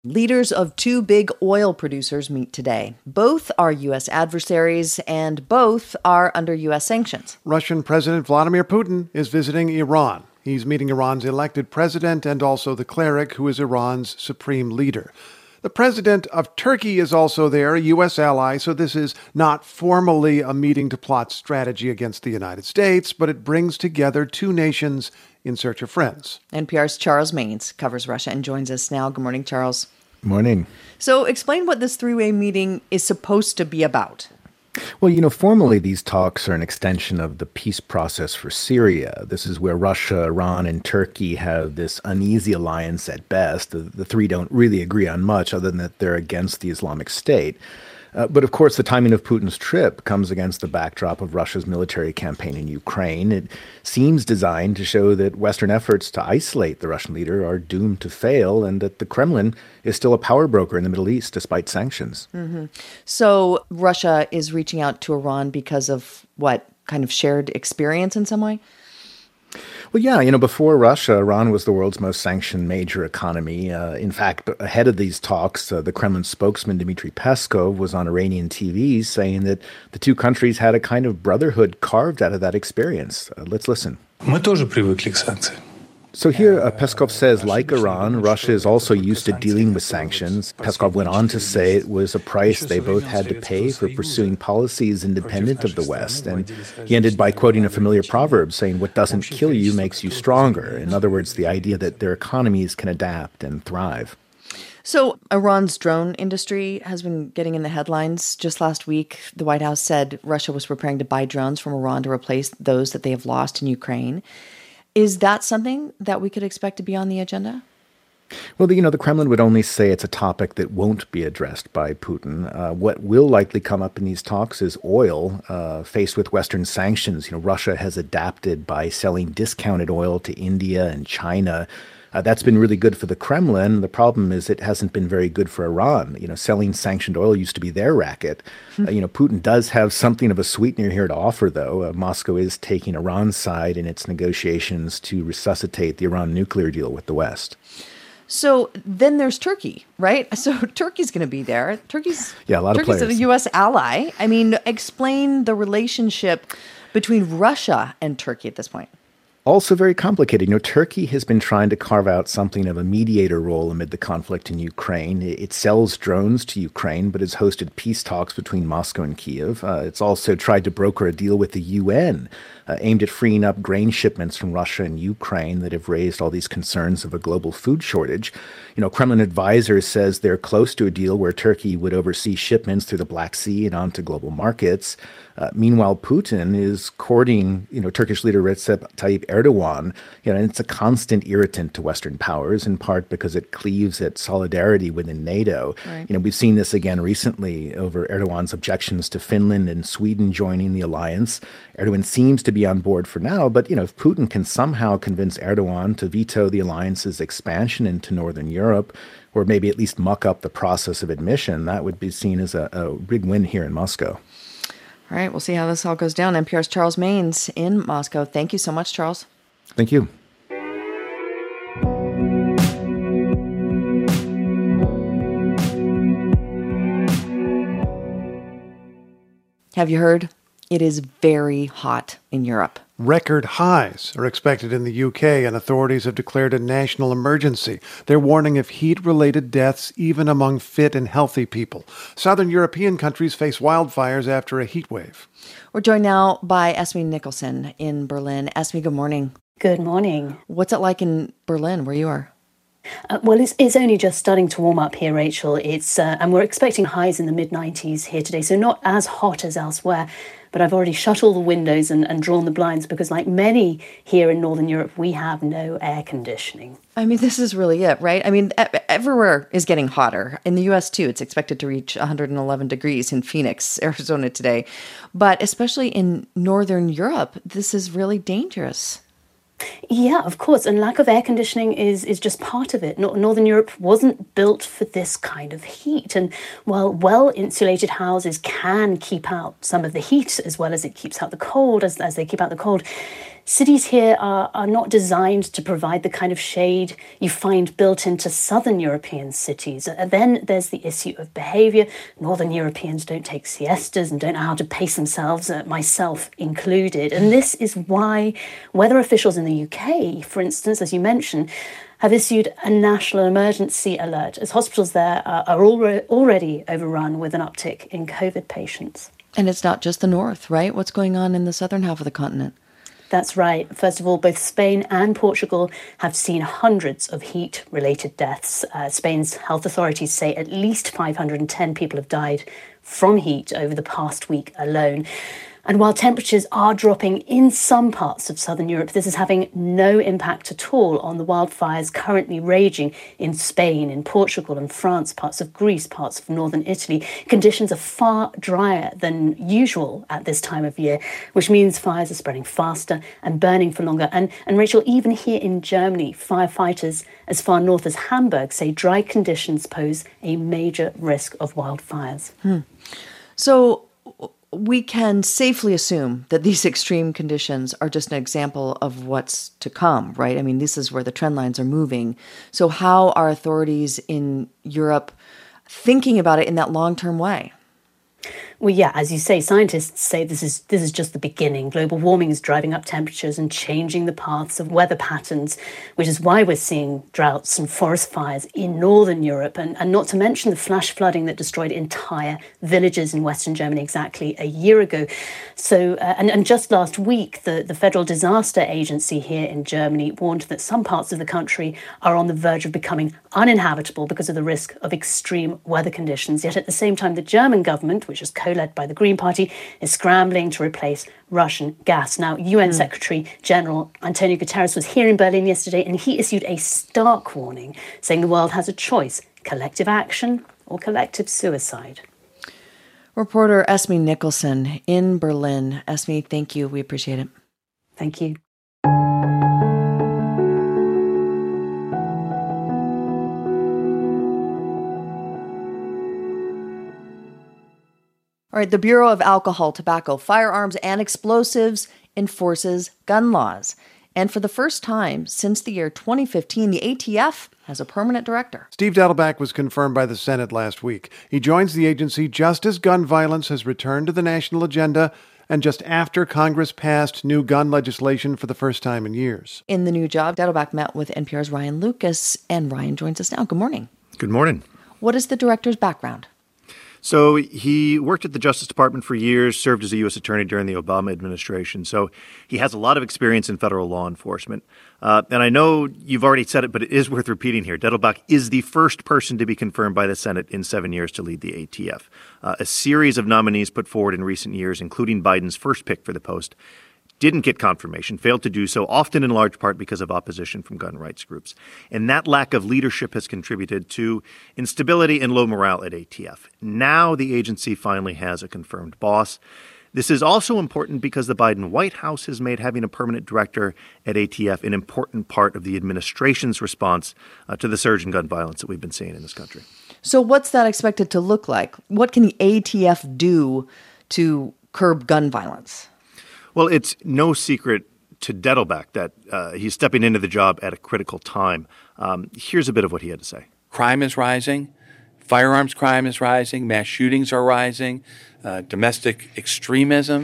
Leaders of two big oil producers meet today. Both are U.S. adversaries, and both are under U.S. sanctions. Russian President Vladimir Putin is visiting Iran. He's meeting Iran's elected president and also the cleric who is Iran's supreme leader. The president of Turkey is also there, a U.S. ally, so this is not formally a meeting to plot strategy against the United States, but it brings together two nations in search of friends. NPR's Charles Maynes covers Russia and joins us now. Good morning, Charles. Morning. So explain what this three-way meeting is supposed to be about. Well, formally these talks are an extension of the peace process for Syria. This is where Russia, Iran, and Turkey have this uneasy alliance at best. The three don't really agree on much other than that they're against the Islamic State. But of course, the timing of Putin's trip comes against the backdrop of Russia's military campaign in Ukraine. It seems designed to show that Western efforts to isolate the Russian leader are doomed to fail and that the Kremlin is still a power broker in the Middle East despite sanctions. Mm-hmm. So Russia is reaching out to Iran because of what, kind of shared experience in some way? Well, yeah, before Russia, Iran was the world's most sanctioned major economy. In fact, ahead of these talks, the Kremlin spokesman Dmitry Peskov was on Iranian TV saying that the two countries had a kind of brotherhood carved out of that experience. Let's listen. Мы тоже привыкли к санкциям. So here, Peskov says, like Iran, Russia is also used to dealing with sanctions. Peskov went on to say it was a price they both had to pay for pursuing policies independent of the West. And he ended by quoting a familiar proverb saying, what doesn't kill you makes you stronger. In other words, the idea that their economies can adapt and thrive. So Iran's drone industry has been getting in the headlines. Just last week, the White House said Russia was preparing to buy drones from Iran to replace those that they have lost in Ukraine. Is that something that we could expect to be on the agenda? Well, the Kremlin would only say it's a topic that won't be addressed by Putin. What will likely come up in these talks is oil. Faced with Western sanctions, Russia has adapted by selling discounted oil to India and China. That's been really good for the Kremlin. The problem is it hasn't been very good for Iran. Selling sanctioned oil used to be their racket. Putin does have something of a sweetener here to offer, though. Moscow is taking Iran's side in its negotiations to resuscitate the Iran nuclear deal with the West. So then there's Turkey, right? So Turkey's going to be there. Turkey's a lot of players. A U.S. ally. I mean, explain the relationship between Russia and Turkey at this point. Also very complicated. Turkey has been trying to carve out something of a mediator role amid the conflict in Ukraine. It sells drones to Ukraine, but has hosted peace talks between Moscow and Kyiv. It's also tried to broker a deal with the UN aimed at freeing up grain shipments from Russia and Ukraine that have raised all these concerns of a global food shortage. Kremlin advisor says they're close to a deal where Turkey would oversee shipments through the Black Sea and onto global markets. Meanwhile, Putin is courting, Turkish leader Recep Tayyip Erdogan, and it's a constant irritant to Western powers, in part because it cleaves at solidarity within NATO. Right. We've seen this again recently over Erdogan's objections to Finland and Sweden joining the alliance. Erdogan seems to be on board for now, but, if Putin can somehow convince Erdogan to veto the alliance's expansion into Northern Europe, or maybe at least muck up the process of admission, that would be seen as a big win here in Moscow. All right, we'll see how this all goes down. NPR's Charles Maynes in Moscow. Thank you so much, Charles. Thank you. Have you heard? It is very hot in Europe. Record highs are expected in the UK, and authorities have declared a national emergency. They're warning of heat-related deaths even among fit and healthy people. Southern European countries face wildfires after a heat wave. We're joined now by Esme Nicholson in Berlin. Esme, good morning. Good morning. What's it like in Berlin, where you are? Well, it's only just starting to warm up here, Rachel. And we're expecting highs in the mid-90s here today, so not as hot as elsewhere. But I've already shut all the windows and drawn the blinds because, like many here in Northern Europe, we have no air conditioning. I mean, this is really it, right? I mean, everywhere is getting hotter. In the U.S., too, it's expected to reach 111 degrees in Phoenix, Arizona today. But especially in Northern Europe, this is really dangerous. Yeah, of course. And lack of air conditioning is just part of it. Northern Europe wasn't built for this kind of heat. And while well-insulated houses can keep out some of the heat as well as it keeps out the cold, as they keep out the cold, cities here are not designed to provide the kind of shade you find built into southern European cities. Then there's the issue of behaviour. Northern Europeans don't take siestas and don't know how to pace themselves, myself included. And this is why weather officials in the UK, for instance, as you mentioned, have issued a national emergency alert, as hospitals there are already overrun with an uptick in COVID patients. And it's not just the north, right? What's going on in the southern half of the continent? That's right. First of all, both Spain and Portugal have seen hundreds of heat-related deaths. Spain's health authorities say at least 510 people have died from heat over the past week alone. And while temperatures are dropping in some parts of southern Europe, this is having no impact at all on the wildfires currently raging in Spain, in Portugal and France, parts of Greece, parts of northern Italy. Conditions are far drier than usual at this time of year, which means fires are spreading faster and burning for longer. And Rachel, even here in Germany, firefighters as far north as Hamburg say dry conditions pose a major risk of wildfires. So we can safely assume that these extreme conditions are just an example of what's to come, right? I mean, this is where the trend lines are moving. So how are authorities in Europe thinking about it in that long-term way? Well, yeah, as you say, scientists say this is just the beginning. Global warming is driving up temperatures and changing the paths of weather patterns, which is why we're seeing droughts and forest fires in northern Europe, and not to mention the flash flooding that destroyed entire villages in western Germany exactly a year ago. So, and just last week, the Federal Disaster Agency here in Germany warned that some parts of the country are on the verge of becoming uninhabitable because of the risk of extreme weather conditions. Yet at the same time, the German government, which is co-led by the Green Party, is scrambling to replace Russian gas. Now, UN Secretary General Antonio Guterres was here in Berlin yesterday, and he issued a stark warning, saying the world has a choice: collective action or collective suicide. Reporter Esme Nicholson in Berlin. Esme, thank you. We appreciate it. Thank you. All right, the Bureau of Alcohol, Tobacco, Firearms, and Explosives enforces gun laws. And for the first time since the year 2015, the ATF has a permanent director. Steve Dettelbach was confirmed by the Senate last week. He joins the agency just as gun violence has returned to the national agenda and just after Congress passed new gun legislation for the first time in years. In the new job, Dettelbach met with NPR's Ryan Lucas, and Ryan joins us now. Good morning. Good morning. What is the director's background? So he worked at the Justice Department for years, served as a U.S. attorney during the Obama administration. So he has a lot of experience in federal law enforcement. And I know you've already said it, but it is worth repeating here. Dettelbach is the first person to be confirmed by the Senate in 7 years to lead the ATF. A series of nominees put forward in recent years, including Biden's first pick for the post, didn't get confirmation, failed to do so, often in large part because of opposition from gun rights groups. And that lack of leadership has contributed to instability and low morale at ATF. Now the agency finally has a confirmed boss. This is also important because the Biden White House has made having a permanent director at ATF an important part of the administration's response to the surge in gun violence that we've been seeing in this country. So what's that expected to look like? What can the ATF do to curb gun violence? Well, it's no secret to Dettelbach that he's stepping into the job at a critical time. Here's a bit of what he had to say. Crime is rising. Firearms crime is rising. Mass shootings are rising. Domestic extremism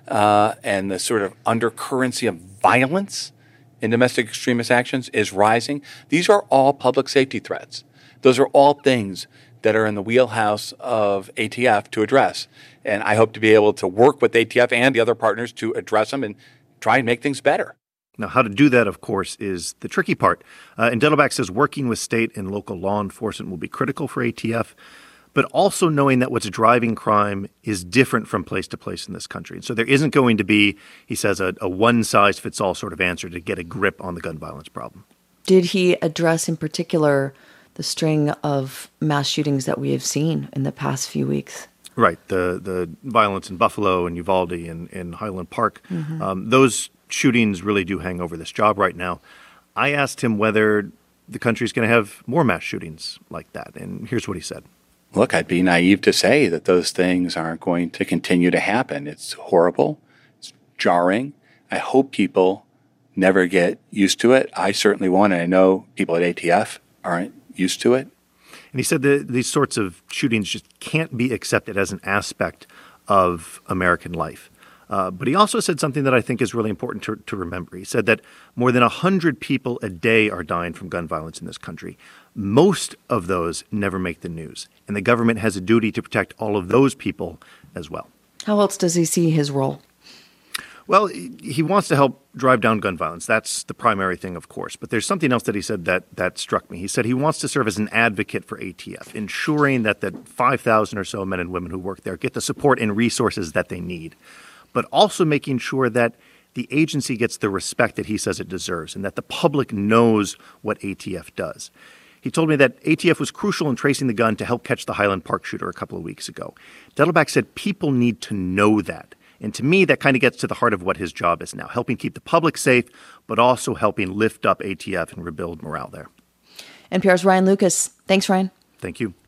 and the sort of undercurrency of violence in domestic extremist actions is rising. These are all public safety threats. Those are all things that are in the wheelhouse of ATF to address. And I hope to be able to work with ATF and the other partners to address them and try and make things better. Now, how to do that, of course, is the tricky part. And Dettelbach says working with state and local law enforcement will be critical for ATF, but also knowing that what's driving crime is different from place to place in this country. So there isn't going to be, he says, a one-size-fits-all sort of answer to get a grip on the gun violence problem. Did he address in particular the string of mass shootings that we have seen in the past few weeks? Right. The violence in Buffalo and Uvalde and in Highland Park. Mm-hmm. Those shootings really do hang over this job right now. I asked him whether the country's going to have more mass shootings like that. And here's what he said. Look, I'd be naive to say that those things aren't going to continue to happen. It's horrible. It's jarring. I hope people never get used to it. I certainly won't, and I know people at ATF aren't used to it. And he said that these sorts of shootings just can't be accepted as an aspect of American life. But he also said something that I think is really important to remember. He said that more than 100 people a day are dying from gun violence in this country. Most of those never make the news. And the government has a duty to protect all of those people as well. How else does he see his role? Well, he wants to help drive down gun violence. That's the primary thing, of course. But there's something else that he said that struck me. He said he wants to serve as an advocate for ATF, ensuring that the 5,000 or so men and women who work there get the support and resources that they need, but also making sure that the agency gets the respect that he says it deserves and that the public knows what ATF does. He told me that ATF was crucial in tracing the gun to help catch the Highland Park shooter a couple of weeks ago. Dettelbach said people need to know that. And to me, that kind of gets to the heart of what his job is now, helping keep the public safe, but also helping lift up ATF and rebuild morale there. NPR's Ryan Lucas. Thanks, Ryan. Thank you.